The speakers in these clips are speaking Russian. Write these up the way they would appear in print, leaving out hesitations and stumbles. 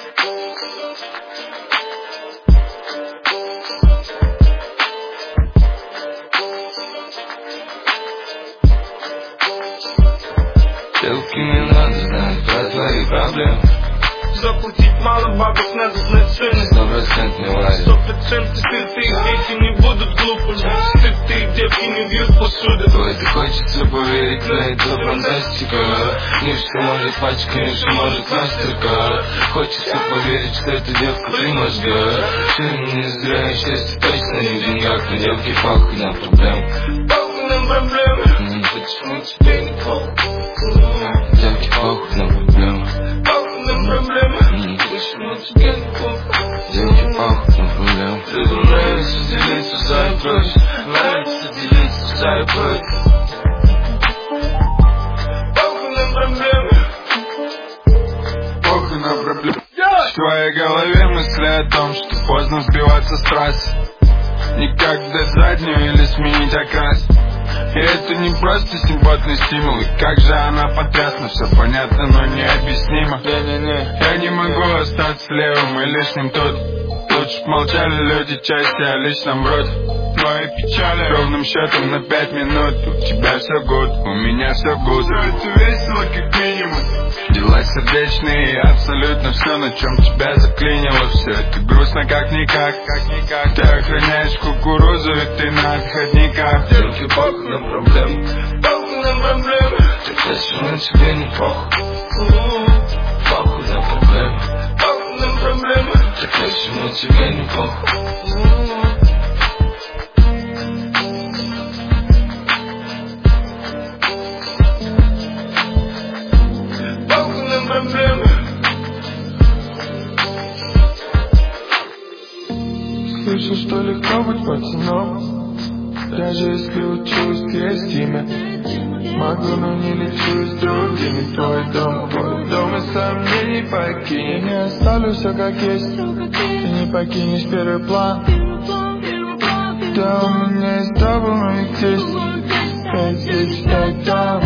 Девки не надо знать про твои проблемы. Заплатить мало бабок, надо знать цены. 100% не варят. 100% сытые дети не будут глупыми. Сытые девки не бьют посуду. В это хочется поверить, но это фантастика. Не все может пачка, не все может мастерка. Хочется поверить, что эта девка при мозга. Жизнь не зря, счастье точно не в деньгах. Но девки похуй на проблемы. Похуй на проблемы. Почему тебе не похуй? Девки похуй на проблемы. Похуй на проблемы. Почему тебе не похуй? Девки похуй на проблемы. Людям нравится делиться за и против. Нравится делиться за и против. Похуй на проблемы. Похуй на проблемы. В твоей голове мысли о том, что поздно сбиваться с трассы. Никак дать заднюю или сменить окрас. И это не просто симпатный стимул. И как же она потрясна. Все понятно, но необъяснимо. Я не могу остаться левым и лишним тут. Лучше б молчали люди части о личном вроде. Твои печали ровным счетом на 5 минут. У тебя все good, у меня все good. Это весело как минимум. Дела сердечные и абсолютно все, на чем тебя заклинило. Все это грустно как-никак. Ты охраняешь кукурузу и ты на отходниках. Девки похуй на проблемы. Похуй на проблемы. Так почему тебе не похуй? Похуй на проблемы. Похуй на проблемы. Так почему тебе не похуй? Похуй на проблемы. Слышал, что легко быть пацаном. Даже если учусь, есть имя. Могу, но не лечу с другими. Твой дом и сомнений покинь. Не оставлю все как есть. Ты не покинешь первый план. Да, у меня есть дабл, но их здесь. Я здесь, я там.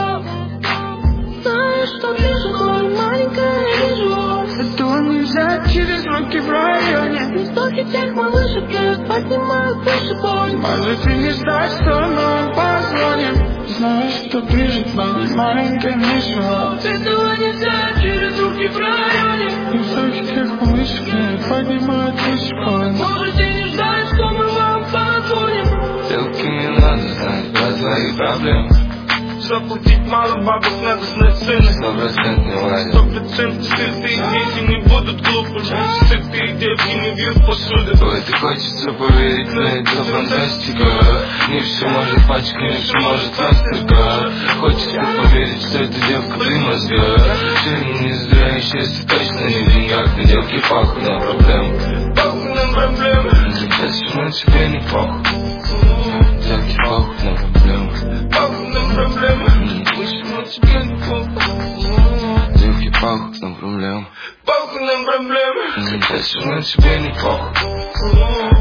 Знаешь, что пишет мой маленькая живот. Этого нельзя через руки в районе. Истоки тех малышек бьют, поднимают выше боль. Может и не ждать, что мы позвоним. Знаешь, что пишет моей маленькой живот. Этого нельзя через руки в районе. Истоки тех малышек бьют, поднимают выше боль. Можете не ждать, что мы вам позвоним. Девки не надо знать про твои проблемы. Заплатить мало бабок, надо знать цены. 100% не варят. 100% сытые дети не будут глупыми. Сытые девки не бьют посуду. В это хочется поверить, но это фантастика. Не все может пачка, не все может мастерка. Хочется поверить, что эта девка при мозга. Жизнь не зря, счастье точно не в деньгах. Но девки похуй на проблемы. Похуй на проблемы. Почему тебе не похуй? Девки похуй на проблемы. Похуй на проблемы. Почему тебе не похуй? Девки похуй на проблемы. Похуй на проблемы. Почему тебе не похуй?